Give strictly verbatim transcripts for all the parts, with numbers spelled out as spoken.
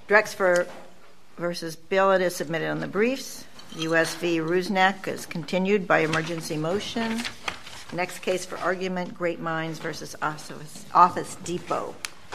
Drexfer versus Billet is submitted on the briefs. U S v. Rusnak is continued by emergency motion. Next case for argument, Great Minds versus Office, Office Depot.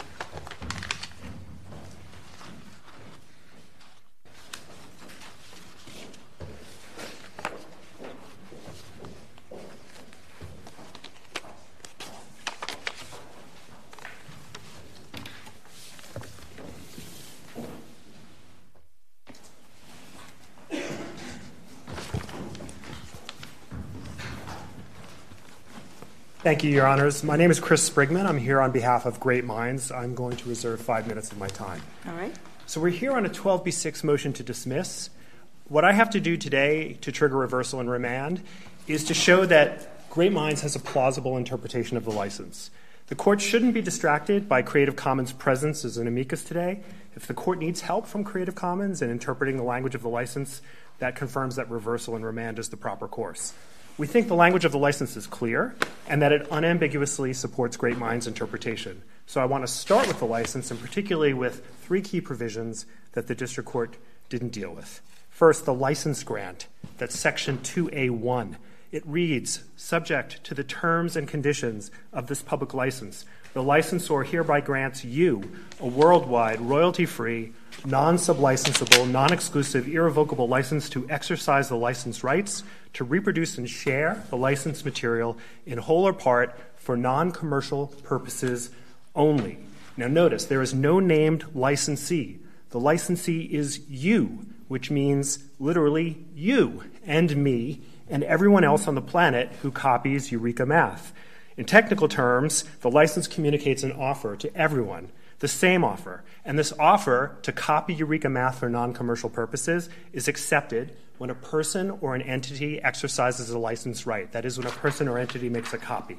Thank you, Your Honors. My name is Chris Sprigman. I'm here on behalf of Great Minds. I'm going to reserve five minutes of my time. All right. So we're here on a twelve b six motion to dismiss. What I have to do today to trigger reversal and remand is to show that Great Minds has a plausible interpretation of the license. The court shouldn't be distracted by Creative Commons' presence as an amicus today. If the court needs help from Creative Commons in interpreting the language of the license, that confirms that reversal and remand is the proper course. We think the language of the license is clear and that it unambiguously supports Great Minds' interpretation. So I want to start with the license, and particularly with three key provisions that the district court didn't deal with. First, the license grant. That's section two A one. It reads, subject to the terms and conditions of this public license, the licensor hereby grants you a worldwide, royalty-free, non-sublicensable, non-exclusive, irrevocable license to exercise the license rights, to reproduce and share the licensed material in whole or part for non-commercial purposes only. Now notice, there is no named licensee. The licensee is you, which means literally you and me and everyone else on the planet who copies Eureka Math. In technical terms, the license communicates an offer to everyone, the same offer. And this offer to copy Eureka Math for non-commercial purposes is accepted when a person or an entity exercises a license right. That is, when a person or entity makes a copy.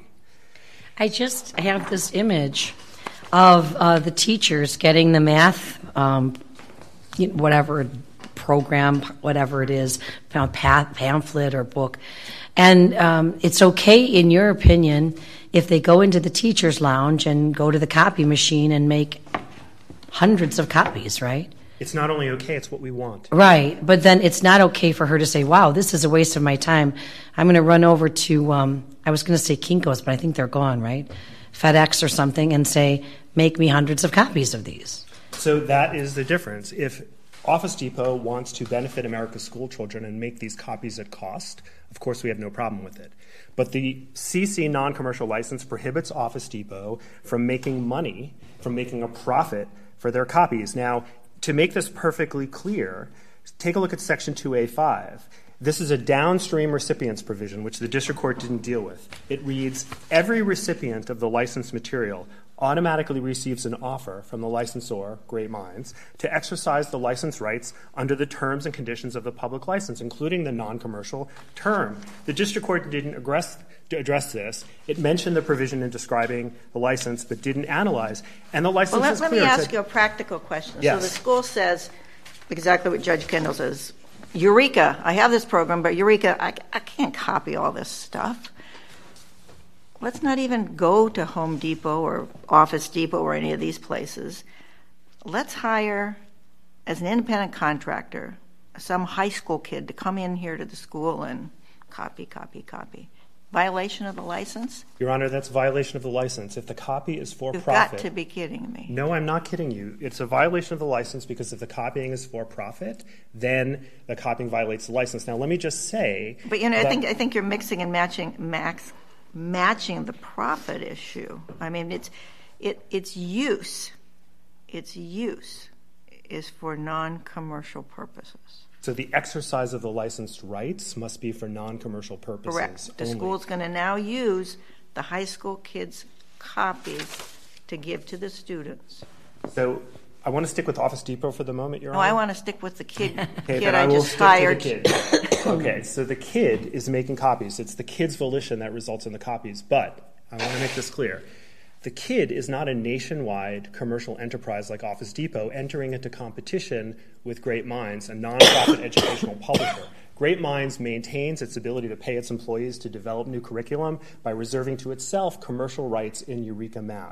I just have this image of uh, the teachers getting the math, um, whatever program, whatever it is, pamphlet or book. And um, it's okay, in your opinion, if they go into the teacher's lounge and go to the copy machine and make hundreds of copies, right? It's not only okay, it's what we want. Right, but then it's not okay for her to say, wow, this is a waste of my time. I'm going to run over to, um, I was going to say Kinko's, but I think they're gone, right? FedEx or something, and say, make me hundreds of copies of these. So that is the difference. If Office Depot wants to benefit America's school children and make these copies at cost, of course we have no problem with it. But the C C non-commercial license prohibits Office Depot from making money, from making a profit for their copies. Now, to make this perfectly clear, take a look at section two A five. This is a downstream recipients provision, which the district court didn't deal with. It reads, every recipient of the licensed material automatically receives an offer from the licensor, Great Minds, to exercise the license rights under the terms and conditions of the public license, including the non-commercial term. The district court didn't address, address this. It mentioned the provision in describing the license, but didn't analyze. And the license well, let, is let clear. Let me ask said, you a practical question. Yes. So the school says exactly what Judge Kendall says. Eureka, I have this program, but Eureka, I, I can't copy all this stuff. Let's not even go to Home Depot or Office Depot or any of these places. Let's hire, as an independent contractor, some high school kid to come in here to the school and copy, copy, copy. Violation of the license? Your Honor, that's violation of the license. If the copy is for You've profit... You've got to be kidding me. No, I'm not kidding you. It's a violation of the license because if the copying is for profit, then the copying violates the license. Now, let me just say... But, you know, that, I think I think you're mixing and matching max, matching the profit issue. I mean, it's it it's use. Its use is for non-commercial purposes. So the exercise of the licensed rights must be for non-commercial purposes. Correct. The only. school's going to now use the high school kids' copies to give to the students. So I want to stick with Office Depot for the moment, Your no, Honor. I want to stick with the kid, okay, kid I, I will just stick hired. To the kid. Okay, so the kid is making copies. It's the kid's volition that results in the copies. But I want to make this clear. The kid is not a nationwide commercial enterprise like Office Depot entering into competition with Great Minds, a nonprofit educational publisher. Great Minds maintains its ability to pay its employees to develop new curriculum by reserving to itself commercial rights in Eureka Math.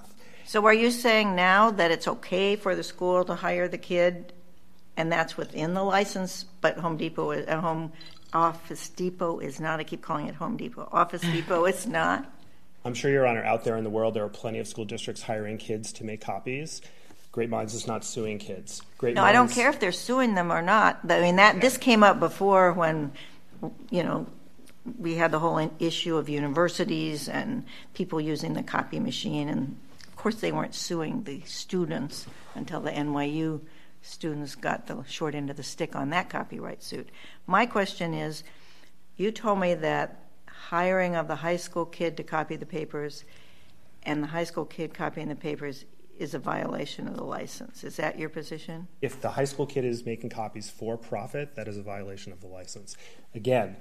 So are you saying now that it's okay for the school to hire the kid, and that's within the license, but Home Depot, is, uh, Home Office Depot is not? I keep calling it Home Depot. Office Depot is not? I'm sure, Your Honor, out there in the world, there are plenty of school districts hiring kids to make copies. Great Minds is not suing kids. Great no, Minds, I don't care if they're suing them or not. I mean, that this came up before when, you know, we had the whole issue of universities and people using the copy machine. And, of course, they weren't suing the students until the N Y U students got the short end of the stick on that copyright suit. My question is, you told me that hiring of the high school kid to copy the papers and the high school kid copying the papers is a violation of the license. Is that your position? If the high school kid is making copies for profit, that is a violation of the license. Again,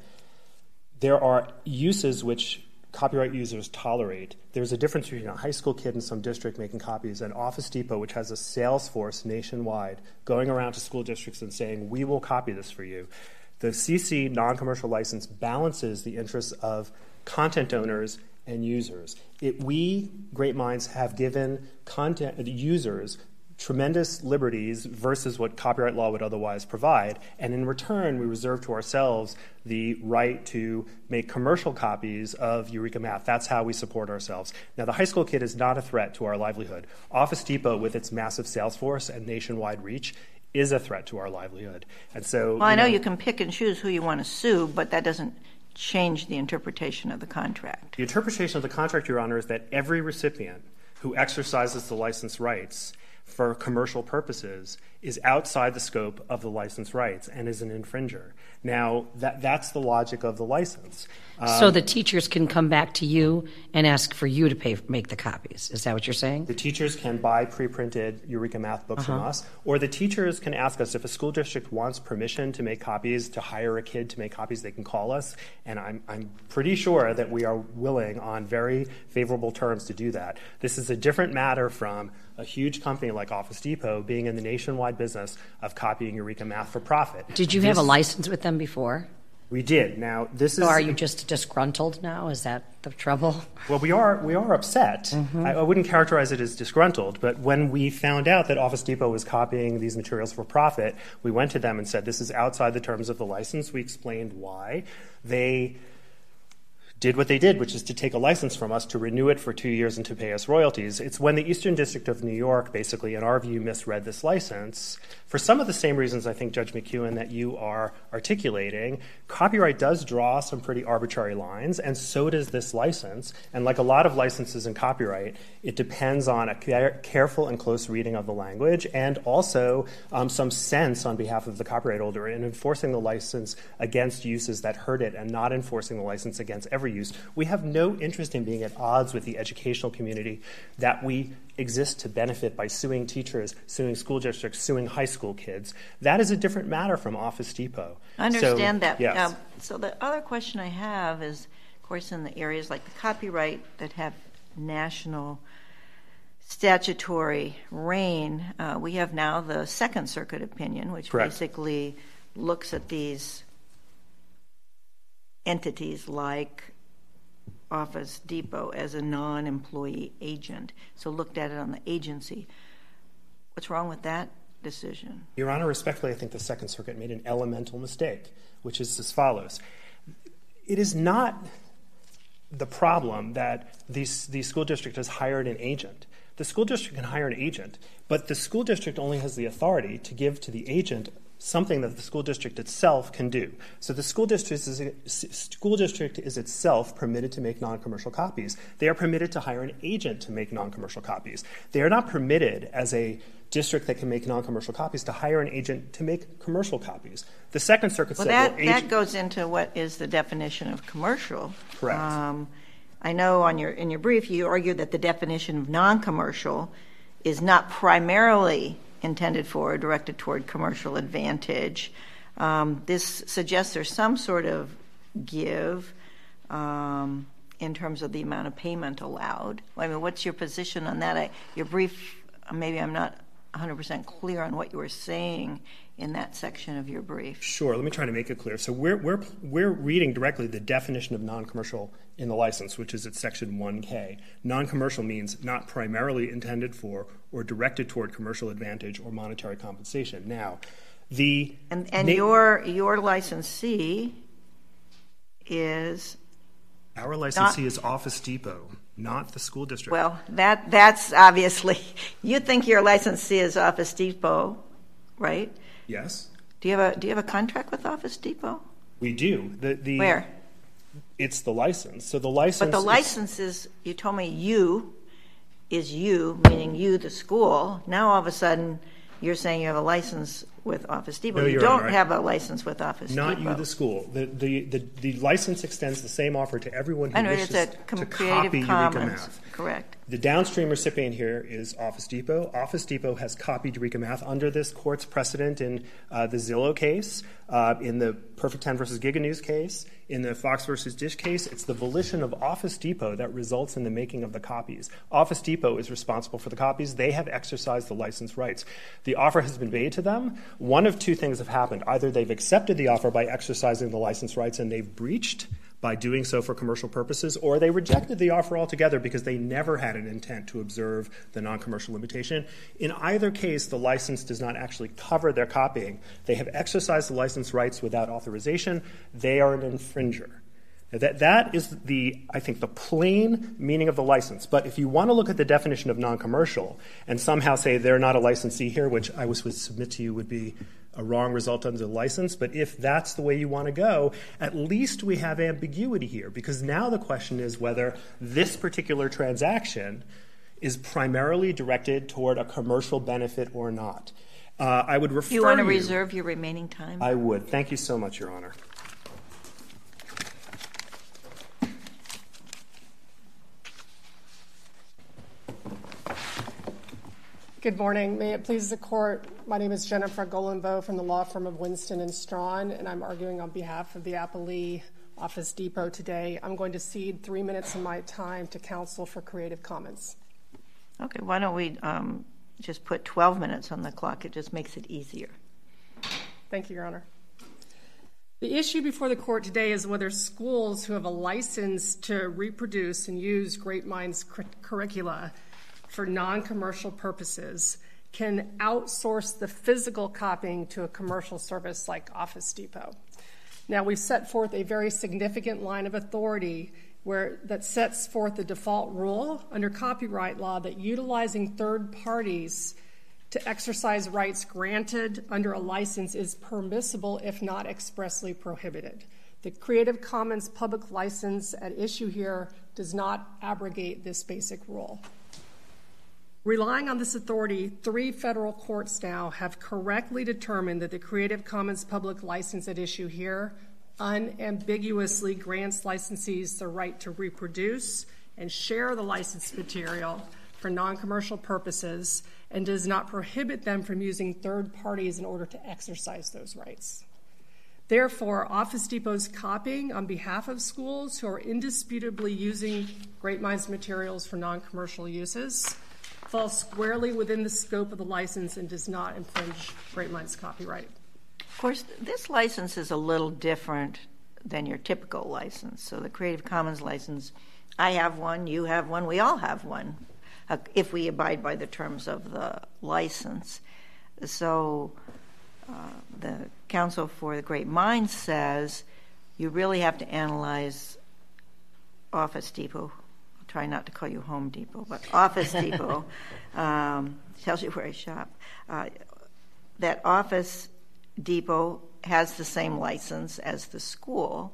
there are uses which copyright users tolerate. There's a difference between a high school kid in some district making copies and Office Depot, which has a sales force nationwide going around to school districts and saying, we will copy this for you. The C C non-commercial license balances the interests of content owners and users. It, we, Great Minds, have given content users tremendous liberties versus what copyright law would otherwise provide, and in return, we reserve to ourselves the right to make commercial copies of Eureka Math. That's how we support ourselves. Now, the high school kid is not a threat to our livelihood. Office Depot, with its massive sales force and nationwide reach, is a threat to our livelihood. And so, well, I know, know you can pick and choose who you want to sue, but that doesn't change the interpretation of the contract. The interpretation of the contract, Your Honor, is that every recipient who exercises the license rights for commercial purposes is outside the scope of the license rights and is an infringer. Now, that, that's the logic of the license. Um, so the teachers can come back to you and ask for you to pay make the copies. Is that what you're saying? The teachers can buy pre-printed Eureka Math books uh-huh. from us, or the teachers can ask us if a school district wants permission to make copies, to hire a kid to make copies, they can call us, and I'm, I'm pretty sure that we are willing on very favorable terms to do that. This is a different matter from a huge company like Office Depot being in the nationwide business of copying Eureka Math for profit. Did you this, have a license with them before? We did. Now, this so is... So are you just disgruntled now? Is that the trouble? Well, we are we are upset. Mm-hmm. I, I wouldn't characterize it as disgruntled, but when we found out that Office Depot was copying these materials for profit, we went to them and said, this is outside the terms of the license. We explained why. They did what they did, which is to take a license from us, to renew it for two years and to pay us royalties. It's when the Eastern District of New York, basically, in our view, misread this license. For some of the same reasons, I think, Judge McEwen, that you are articulating, copyright does draw some pretty arbitrary lines, and so does this license. And like a lot of licenses in copyright, it depends on a care- careful and close reading of the language and also um, some sense on behalf of the copyright holder in enforcing the license against uses that hurt it and not enforcing the license against every use. We have no interest in being at odds with the educational community that we exist to benefit by suing teachers, suing school districts, suing high school kids. That is a different matter from Office Depot. I understand so, that. Yes. Um, so the other question I have is, of course, in the areas like the copyright that have national statutory reign, uh, we have now the Second Circuit opinion, which Correct. basically looks at these entities like Office Depot as a non-employee agent, so looked at it on the agency. What's wrong with that decision? Your Honor, respectfully, I think the Second Circuit made an elemental mistake, which is as follows. It is not the problem that the, the school district has hired an agent. The school district can hire an agent, but the school district only has the authority to give to the agent something that the school district itself can do. So the school district is, school district is itself permitted to make non-commercial copies. They are permitted to hire an agent to make non-commercial copies. They are not permitted as a district that can make non-commercial copies to hire an agent to make commercial copies. The Second Circuit well, said... That, well, that agent- goes into what is the definition of commercial. Correct. Um, I know on your in your brief you argue that the definition of non-commercial is not primarily intended for or directed toward commercial advantage. Um, this suggests there's some sort of give um, in terms of the amount of payment allowed. I mean, what's your position on that? I, your brief, maybe I'm not one hundred percent clear on what you were saying in that section of your brief. Sure. Let me try to make it clear. So we're we're we're reading directly the definition of non-commercial in the license, which is at section one K. Non-commercial means not primarily intended for or directed toward commercial advantage or monetary compensation. Now, the and and na- your your licensee is our licensee not, is Office Depot, not the school district. Well, that that's obviously you think your licensee is Office Depot, right? Yes. Do you have a do you have a contract with Office Depot? We do. The the Where? It's the license. So the license. But the license is, you told me you is you, meaning you, the school. Now all of a sudden you're saying you have a license with Office Depot. No, you you're don't right. have a license with Office Not Depot. Not you, the school. The, the the the license extends the same offer to everyone who I know, wishes it's a com- to Creative copy Commons. Eureka Math. Correct. The downstream recipient here is Office Depot. Office Depot has copied Eureka Math under this court's precedent in uh, the Zillow case, uh, in the Perfect ten versus Giga News case, in the Fox versus Dish case. It's the volition of Office Depot that results in the making of the copies. Office Depot is responsible for the copies. They have exercised the license rights. The offer has been made to them. One of two things have happened. Either they've accepted the offer by exercising the license rights and they've breached by doing so for commercial purposes, or they rejected the offer altogether because they never had an intent to observe the non-commercial limitation. In either case, the license does not actually cover their copying. They have exercised the license rights without authorization. They are an infringer. Now that, that is the, I think, the plain meaning of the license. But if you want to look at the definition of non-commercial and somehow say they're not a licensee here, which I would submit to you would be a wrong result under the license, but if that's the way you want to go, at least we have ambiguity here, because now the question is whether this particular transaction is primarily directed toward a commercial benefit or not. Uh, I would refer you... You want to reserve your remaining time? I would. Thank you so much, Your Honor. Good morning. May it please the court, my name is Jennifer Golenbo from the law firm of Winston and Strawn, and I'm arguing on behalf of the Applee Office Depot today. I'm going to cede three minutes of my time to counsel for Creative Commons. Okay, why don't we um, just put twelve minutes on the clock? It just makes it easier. Thank you, Your Honor. The issue before the court today is whether schools who have a license to reproduce and use Great Minds cur- curricula for non-commercial purposes can outsource the physical copying to a commercial service like Office Depot. Now, we've set forth a very significant line of authority where that sets forth the default rule under copyright law that utilizing third parties to exercise rights granted under a license is permissible if not expressly prohibited. The Creative Commons public license at issue here does not abrogate this basic rule. Relying on this authority, three federal courts now have correctly determined that the Creative Commons public license at issue here unambiguously grants licensees the right to reproduce and share the licensed material for non-commercial purposes and does not prohibit them from using third parties in order to exercise those rights. Therefore, Office Depot's copying on behalf of schools who are indisputably using Great Minds materials for non-commercial uses falls squarely within the scope of the license and does not infringe Great Minds copyright. Of course, this license is a little different than your typical license. So the Creative Commons license, I have one, you have one, we all have one, uh, if we abide by the terms of the license. So uh, the Council for the Great Minds says you really have to analyze Office Depot. Try not to call you Home Depot, but Office Depot um, tells you where I shop. Uh, that Office Depot has the same license as the school,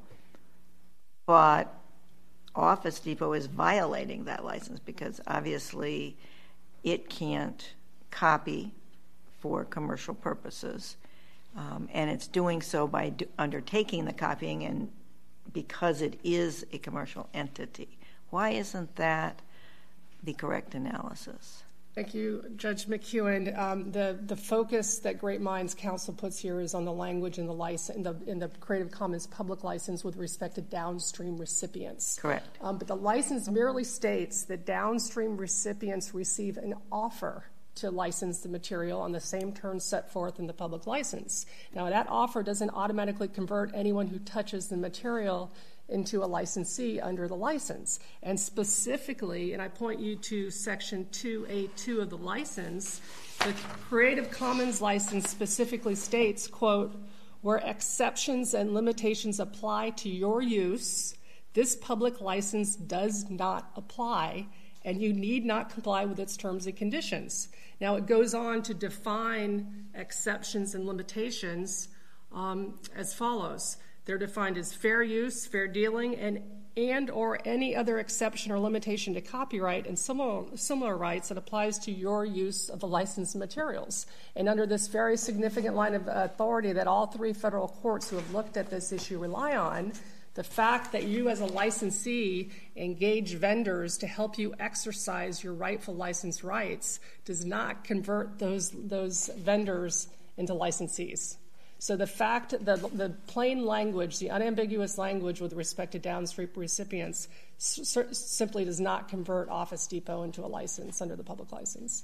but Office Depot is violating that license because obviously it can't copy for commercial purposes, um, and it's doing so by do- undertaking the copying and because it is a commercial entity. Why isn't that the correct analysis? Thank you, Judge McEwen. Um, the, the focus that Great Minds Council puts here is on the language in the, license, in the, in the Creative Commons public license with respect to downstream recipients. Correct. Um, but the license merely states that downstream recipients receive an offer to license the material on the same terms set forth in the public license. Now, that offer doesn't automatically convert anyone who touches the material into a licensee under the license. And specifically, and I point you to Section two A two of the license, the Creative Commons license specifically states, quote, where exceptions and limitations apply to your use, this public license does not apply, and you need not comply with its terms and conditions. Now, it goes on to define exceptions and limitations um, as follows. They're defined as fair use, fair dealing, and and or any other exception or limitation to copyright and similar, similar rights that applies to your use of the licensed materials. And under this very significant line of authority that all three federal courts who have looked at this issue rely on, the fact that you as a licensee engage vendors to help you exercise your rightful license rights does not convert those, those vendors into licensees. So the fact that the plain language, the unambiguous language with respect to downstream recipients s- simply does not convert Office Depot into a license under the public license.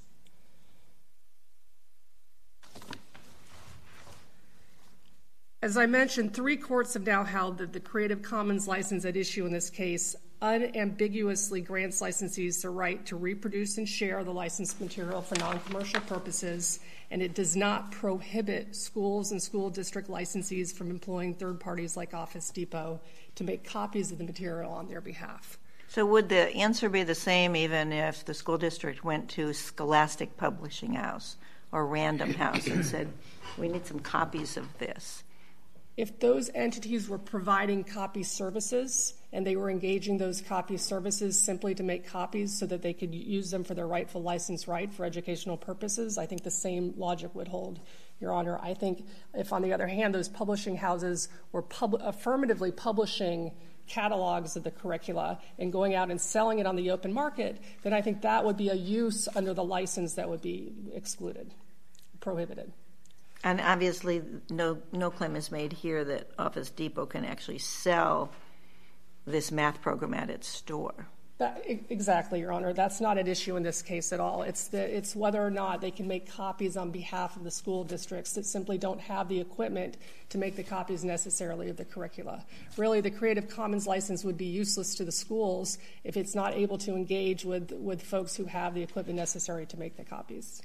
As I mentioned, three courts have now held that the Creative Commons license at issue in this case unambiguously grants licensees the right to reproduce and share the licensed material for non-commercial purposes, and it does not prohibit schools and school district licensees from employing third parties like Office Depot to make copies of the material on their behalf. So would the answer be the same even if the school district went to Scholastic Publishing House or Random House and said, we need some copies of this? If those entities were providing copy services and they were engaging those copy services simply to make copies so that they could use them for their rightful license right for educational purposes, I think the same logic would hold, Your Honor. I think if, on the other hand, those publishing houses were pub- affirmatively publishing catalogs of the curricula and going out and selling it on the open market, then I think that would be a use under the license that would be excluded, prohibited. And obviously, no no claim is made here that Office Depot can actually sell this math program at its store. That, exactly, Your Honor. That's not an issue in this case at all. It's the, it's whether or not they can make copies on behalf of the school districts that simply don't have the equipment to make the copies necessarily of the curricula. Really, the Creative Commons license would be useless to the schools if it's not able to engage with, with folks who have the equipment necessary to make the copies.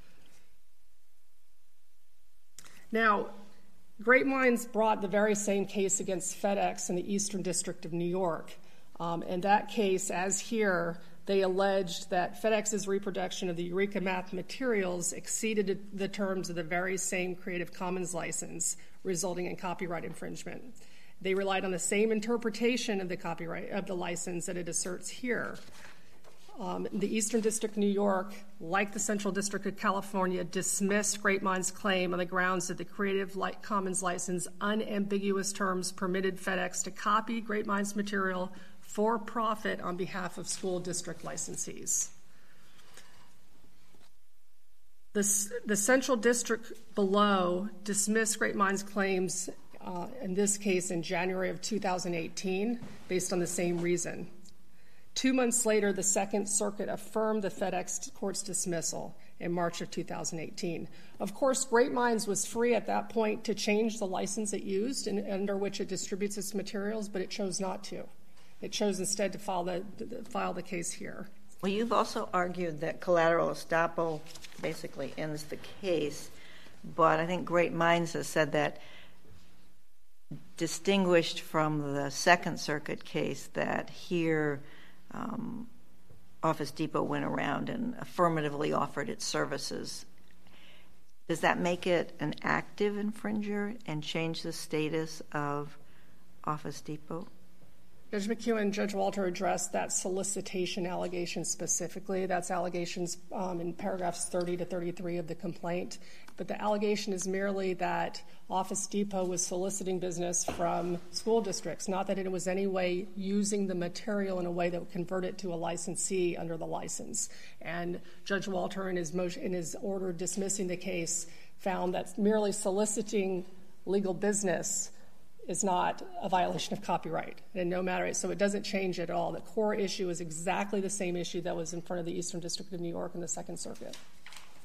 Now, Great Minds brought the very same case against FedEx in the Eastern District of New York. Um, in that case, as here, they alleged that FedEx's reproduction of the Eureka Math materials exceeded the terms of the very same Creative Commons license, resulting in copyright infringement. They relied on the same interpretation of the copyright of the license that it asserts here. Um, the Eastern District of New York, like the Central District of California, dismissed Great Minds' claim on the grounds that the Creative Commons license unambiguous terms permitted FedEx to copy Great Minds' material for profit on behalf of school district licensees. The, the Central District below dismissed Great Minds' claims, uh, in this case in January of two thousand eighteen, based on the same reason. Two months later, the Second Circuit affirmed the FedEx court's dismissal in March of two thousand eighteen. Of course, Great Minds was free at that point to change the license it used and under which it distributes its materials, but it chose not to. It chose instead to file the, the, file the case here. Well, you've also argued that collateral estoppel basically ends the case, but I think Great Minds has said that distinguished from the Second Circuit case that here Um, Office Depot went around and affirmatively offered its services. Does that make it an active infringer and change the status of Office Depot? Judge McEwen, Judge Walter addressed that solicitation allegation specifically. That's allegations um, in paragraphs thirty to thirty-three of the complaint. But the allegation is merely that Office Depot was soliciting business from school districts, not that it was any way using the material in a way that would convert it to a licensee under the license. And Judge Walter, in his, motion, in his order dismissing the case, found that merely soliciting legal business is not a violation of copyright, and no matter, so it doesn't change at all. The core issue is exactly the same issue that was in front of the Eastern District of New York and the Second Circuit.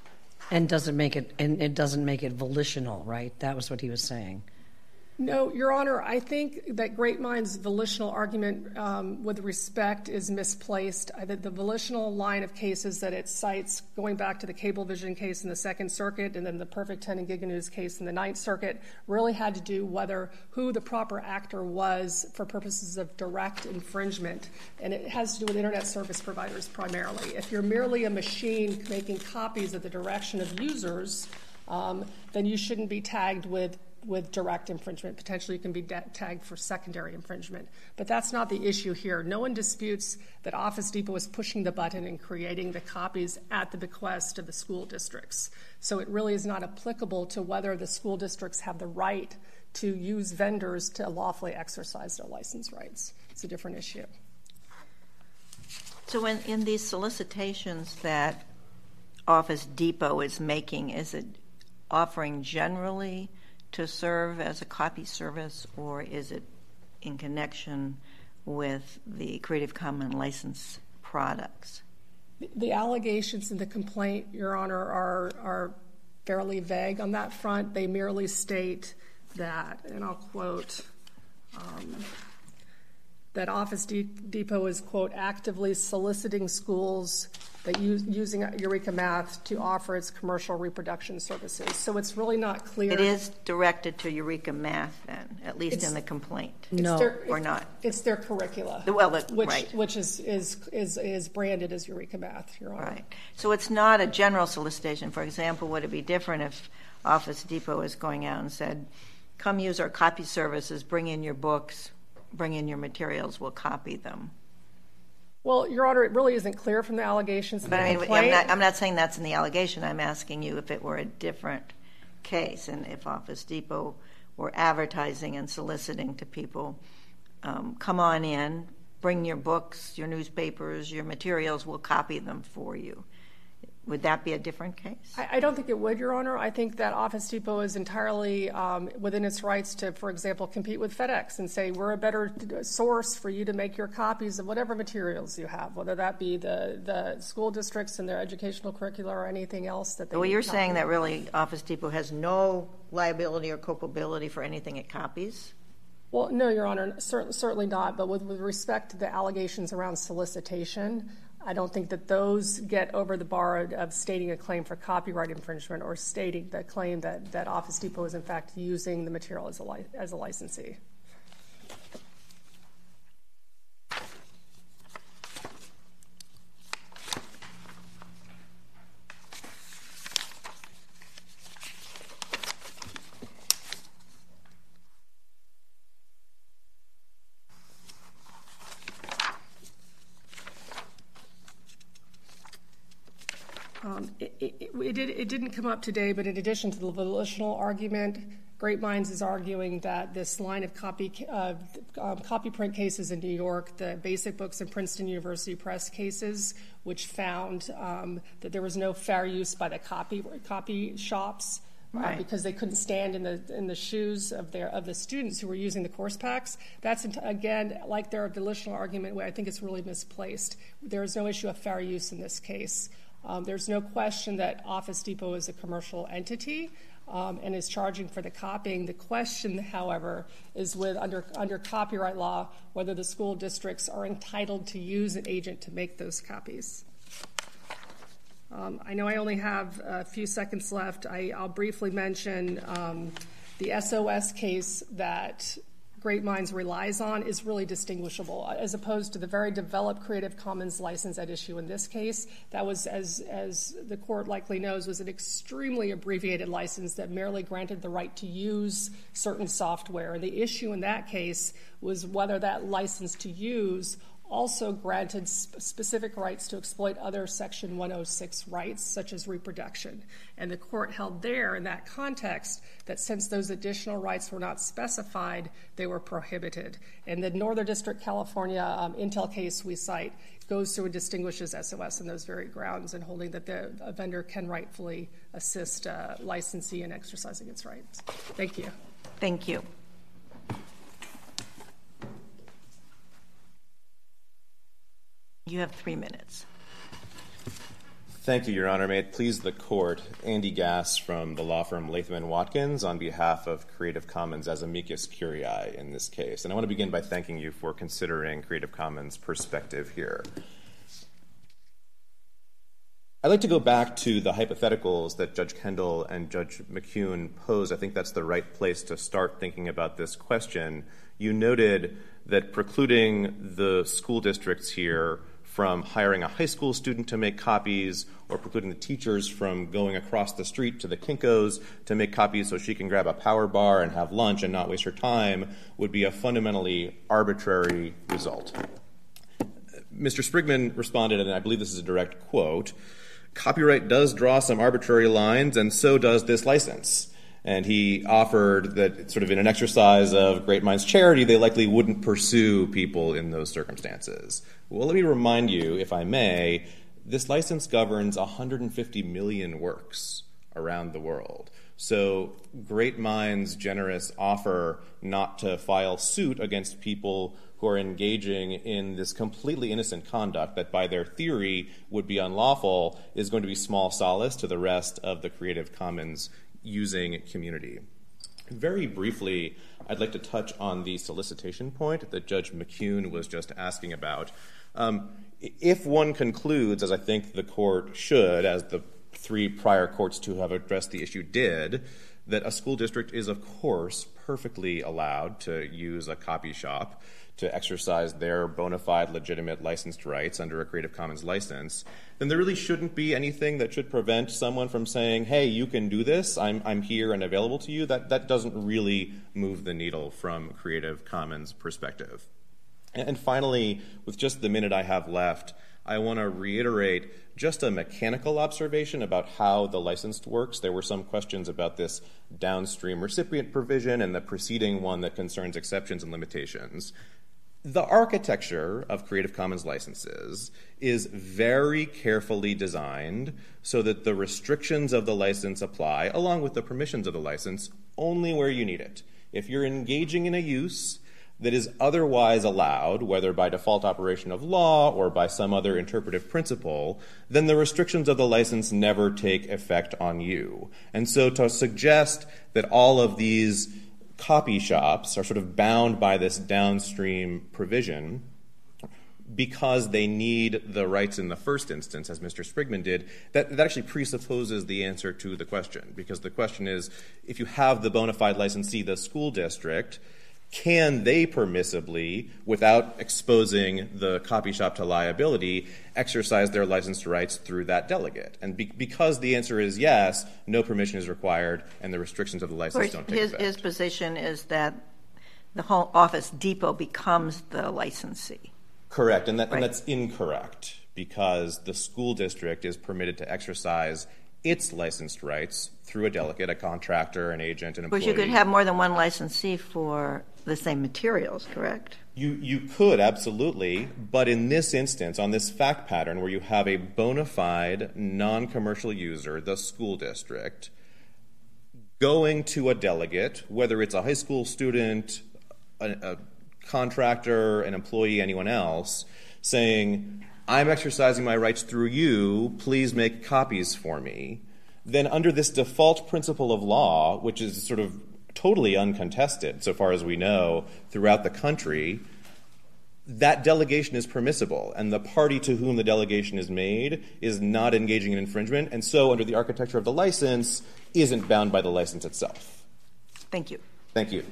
And doesn't make it and it doesn't make it volitional, right? That was what he was saying. No, Your Honor, I think that Great Minds' volitional argument um, with respect is misplaced. I think the volitional line of cases that it cites, going back to the Cablevision case in the Second Circuit and then the Perfect ten and Giganews case in the Ninth Circuit, really had to do whether who the proper actor was for purposes of direct infringement. And it has to do with Internet service providers primarily. If you're merely a machine making copies at the direction of users, um, then you shouldn't be tagged with with direct infringement. Potentially you can be de- tagged for secondary infringement. But that's not the issue here. No one disputes that Office Depot is pushing the button and creating the copies at the bequest of the school districts. So it really is not applicable to whether the school districts have the right to use vendors to lawfully exercise their license rights. It's a different issue. So in, in these solicitations that Office Depot is making, is it offering generally to serve as a copy service, or is it in connection with the Creative Commons license products? The allegations in the complaint, Your Honor, are, are fairly vague on that front. They merely state that, and I'll quote, um, that Office De- Depot is, quote, actively soliciting schools that use, using Eureka Math to offer its commercial reproduction services. So it's really not clear. It is directed to Eureka Math, then, at least it's, in the complaint. No, their, or not. It's their curricula. Well, the, which, right. which is, is is is branded as Eureka Math, Your Honor. Right. So it's not a general solicitation. For example, would it be different if Office Depot is going out and said, "Come use our copy services. Bring in your books. Bring in your materials. We'll copy them." Well, Your Honor, it really isn't clear from the allegations. But I mean, I'm not, I'm not saying that's in the allegation. I'm asking you if it were a different case and if Office Depot were advertising and soliciting to people, um, come on in, bring your books, your newspapers, your materials, we'll copy them for you. Would that be a different case? I, I don't think it would, Your Honor. I think that Office Depot is entirely um, within its rights to, for example, compete with FedEx and say, we're a better source for you to make your copies of whatever materials you have, whether that be the, the school districts and their educational curricula or anything else that they Well, you're copy. saying that really Office Depot has no liability or culpability for anything it copies? Well, no, Your Honor, cer- certainly not. But with, with respect to the allegations around solicitation, I don't think that those get over the bar of stating a claim for copyright infringement or stating the claim that, that Office Depot is in fact using the material as a, li- as a licensee. Um, it, it, it, did, it didn't come up today, but in addition to the volitional argument, Great Minds is arguing that this line of copy uh, um, copy print cases in New York, the Basic Books and Princeton University Press cases, which found um, that there was no fair use by the copy copy shops right. uh, because they couldn't stand in the in the shoes of their of the students who were using the course packs. That's again like their volitional argument, where I think it's really misplaced. There is no issue of fair use in this case. Um, there's no question that Office Depot is a commercial entity um, and is charging for the copying. The question, however, is with under under copyright law whether the school districts are entitled to use an agent to make those copies. Um, I know I only have a few seconds left. I, I'll briefly mention um, the S O S case that Great Minds relies on is really distinguishable, as opposed to the very developed Creative Commons license at issue in this case. That was, as, as the court likely knows, was an extremely abbreviated license that merely granted the right to use certain software. And the issue in that case was whether that license to use also granted sp- specific rights to exploit other Section one oh six rights, such as reproduction. And the court held there, in that context, that since those additional rights were not specified, they were prohibited. And the Northern District California um, Intel case we cite goes through and distinguishes S O S on those very grounds, in holding that the a vendor can rightfully assist a licensee in exercising its rights. Thank you. Thank you. You have three minutes. Thank you, Your Honor. May it please the Court, Andy Gass from the law firm Latham and Watkins on behalf of Creative Commons as amicus curiae in this case. And I want to begin by thanking you for considering Creative Commons' perspective here. I'd like to go back to the hypotheticals that Judge Kendall and Judge McKeown posed. I think that's the right place to start thinking about this question. You noted that precluding the school districts here from hiring a high school student to make copies or precluding the teachers from going across the street to the Kinko's to make copies so she can grab a power bar and have lunch and not waste her time would be a fundamentally arbitrary result. Mister Sprigman responded, and I believe this is a direct quote, "Copyright does draw some arbitrary lines, and so does this license." And he offered that sort of in an exercise of great minds charity, they likely wouldn't pursue people in those circumstances. Well, let me remind you, if I may, this license governs one hundred fifty million works around the world. So great minds' generous offer not to file suit against people who are engaging in this completely innocent conduct that by their theory would be unlawful is going to be small solace to the rest of the Creative Commons using community. Very briefly, I'd like to touch on the solicitation point that Judge McKeown was just asking about. Um, if one concludes, as I think the court should, as the three prior courts to have addressed the issue did, that a school district is, of course, perfectly allowed to use a copy shop to exercise their bona fide legitimate licensed rights under a Creative Commons license, then there really shouldn't be anything that should prevent someone from saying, hey, you can do this, I'm, I'm here and available to you. That, that doesn't really move the needle from Creative Commons perspective. And, and finally, with just the minute I have left, I want to reiterate just a mechanical observation about how the license works. There were some questions about this downstream recipient provision and the preceding one that concerns exceptions and limitations. The architecture of Creative Commons licenses is very carefully designed so that the restrictions of the license apply, along with the permissions of the license, only where you need it. If you're engaging in a use that is otherwise allowed, whether by default operation of law or by some other interpretive principle, then the restrictions of the license never take effect on you. And so to suggest that all of these copy shops are sort of bound by this downstream provision because they need the rights in the first instance, as Mister Sprigman did, that, that actually presupposes the answer to the question. Because the question is, if you have the bona fide licensee, the school district, can they permissibly, without exposing the copy shop to liability, exercise their licensed rights through that delegate? And be- because the answer is yes, no permission is required, and the restrictions of the license course, don't take his, effect. His position is that the whole Office Depot becomes the licensee. Correct, and, that, right. and that's incorrect, because the school district is permitted to exercise its licensed rights through a delegate, a contractor, an agent, an employee. But you could have more than one licensee for the same materials, correct? You you could, absolutely, but in this instance, on this fact pattern where you have a bona fide non-commercial user, the school district, going to a delegate, whether it's a high school student, a, a contractor, an employee, anyone else, saying, I'm exercising my rights through you, please make copies for me, then under this default principle of law, which is sort of totally uncontested, so far as we know, throughout the country, that delegation is permissible, and the party to whom the delegation is made is not engaging in infringement, and so under the architecture of the license, isn't bound by the license itself. Thank you. Thank you.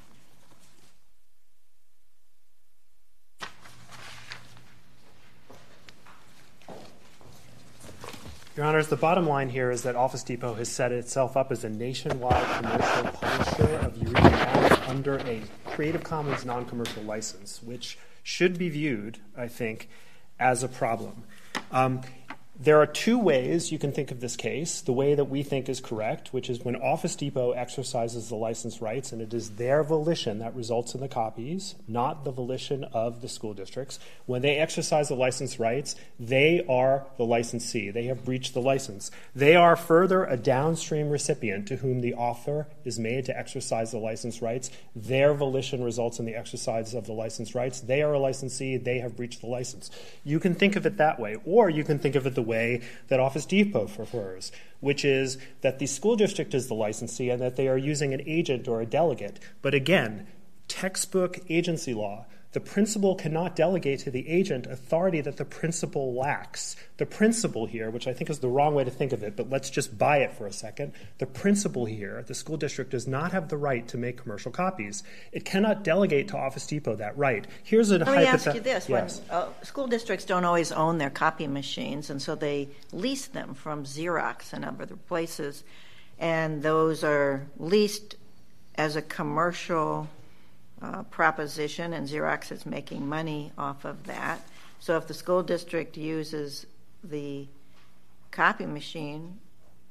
Your Honors, the bottom line here is that Office Depot has set itself up as a nationwide commercial publisher of Eureka apps under a Creative Commons non-commercial license, which should be viewed, I think, as a problem. Um, There are two ways you can think of this case. The way that we think is correct, which is when Office Depot exercises the license rights, and it is their volition that results in the copies, not the volition of the school districts. When they exercise the license rights, they are the licensee. They have breached the license. They are further a downstream recipient to whom the offer is made to exercise the license rights. Their volition results in the exercise of the license rights. They are a licensee. They have breached the license. You can think of it that way, or you can think of it the way that Office Depot prefers, which is that the school district is the licensee and that they are using an agent or a delegate. But again, textbook agency law. The principal cannot delegate to the agent authority that the principal lacks. The principal here, which I think is the wrong way to think of it, but let's just buy it for a second. The principal here, the school district, does not have the right to make commercial copies. It cannot delegate to Office Depot that right. Here's a Let me ask hypothet- you this. Yes. When, uh, school districts don't always own their copy machines, and so they lease them from Xerox and other places, and those are leased as a commercial Uh, proposition, and Xerox is making money off of that. So if the school district uses the copy machine,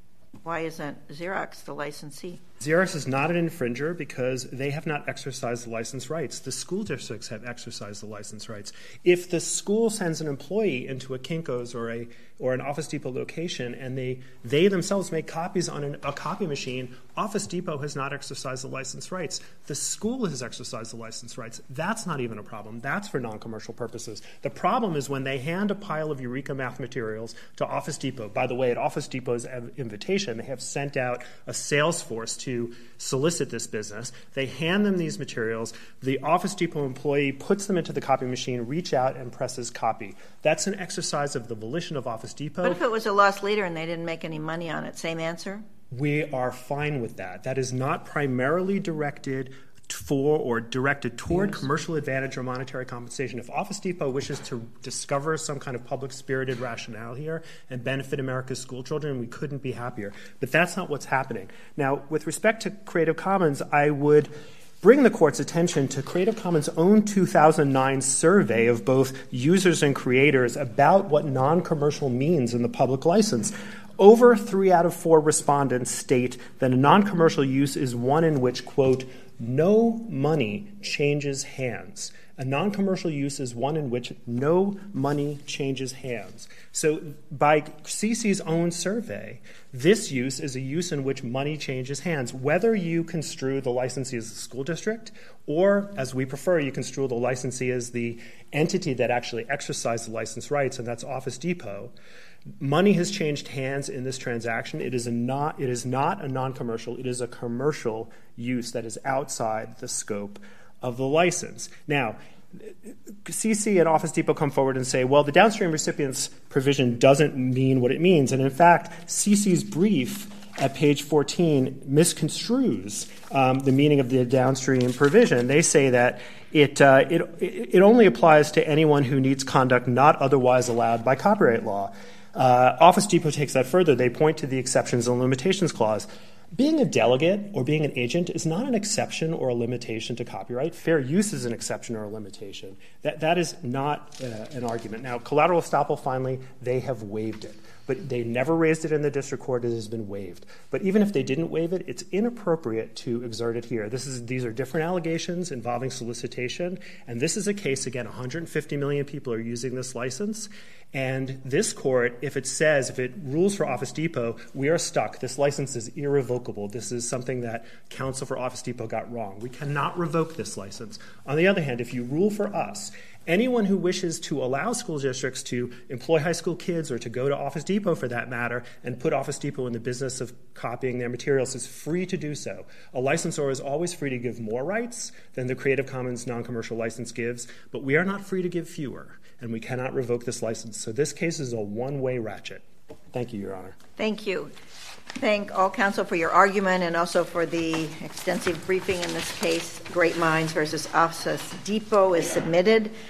why isn't Xerox the licensee? Xerox is not an infringer because they have not exercised the license rights. The school districts have exercised the license rights. If the school sends an employee into a Kinko's or a or an Office Depot location and they they themselves make copies on an, a copy machine, Office Depot has not exercised the license rights. The school has exercised the license rights. That's not even a problem. That's for non-commercial purposes. The problem is when they hand a pile of Eureka math materials to Office Depot. By the way, at Office Depot's invitation, they have sent out a sales force to solicit this business. They hand them these materials. The Office Depot employee puts them into the copy machine, reach out, and presses copy. That's an exercise of the volition of Office Depot. What if it was a loss leader and they didn't make any money on it? Same answer? We are fine with that. That is not primarily directed for or directed toward yes. commercial advantage or monetary compensation. If Office Depot wishes to discover some kind of public-spirited rationale here and benefit America's school children, we couldn't be happier. But that's not what's happening. Now, with respect to Creative Commons, I would bring the Court's attention to Creative Commons' own two thousand nine survey of both users and creators about what non-commercial means in the public license. Over three out of four respondents state that a non-commercial use is one in which, quote, no money changes hands. A non-commercial use is one in which no money changes hands. So by C C's own survey, this use is a use in which money changes hands. Whether you construe the licensee as the school district or, as we prefer, you construe the licensee as the entity that actually exercised the license rights, and that's Office Depot, money has changed hands in this transaction. It is a not, it is not a non-commercial. It is a commercial use that is outside the scope of the license. Now, C C and Office Depot come forward and say, well, the downstream recipients provision doesn't mean what it means. And in fact, C C's brief at page fourteen misconstrues um, the meaning of the downstream provision. They say that it, uh, it, it only applies to anyone who needs conduct not otherwise allowed by copyright law. Uh, Office Depot takes that further. They point to the exceptions and limitations clause. Being a delegate or being an agent is not an exception or a limitation to copyright. Fair use is an exception or a limitation. That, that is not uh, an argument. Now, collateral estoppel, finally, they have waived it. But they never raised it in the district court. It has been waived. But even if they didn't waive it, it's inappropriate to exert it here. This is, these are different allegations involving solicitation. And this is a case, again, one hundred fifty million people are using this license. And this court, if it says, if it rules for Office Depot, we are stuck. This license is irrevocable. This is something that counsel for Office Depot got wrong. We cannot revoke this license. On the other hand, if you rule for us, anyone who wishes to allow school districts to employ high school kids or to go to Office Depot for that matter and put Office Depot in the business of copying their materials is free to do so. A licensor is always free to give more rights than the Creative Commons non-commercial license gives, but we are not free to give fewer, and we cannot revoke this license. So this case is a one-way ratchet. Thank you, Your Honor. Thank you. Thank all counsel for your argument and also for the extensive briefing in this case. Great Minds versus Office Depot is submitted.